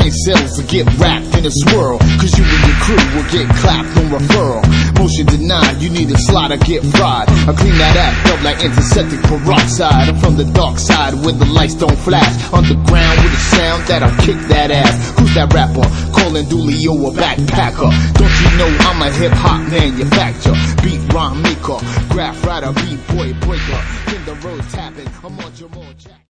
brain cells will get wrapped in a swirl, cause you and your crew will get clapped on referral. Motion denied, you need a slaughter, get fried. I clean that act up like antiseptic peroxide. I'm from the dark side where the lights don't flash. Underground with a sound that'll kick that ass. Who's that rapper? Calling Doolio a backpacker. Don't you know I'm a hip-hop manufacturer? Beat rhyme maker, graph writer, beat boy breaker. In the road tapping, I'm on your more jack.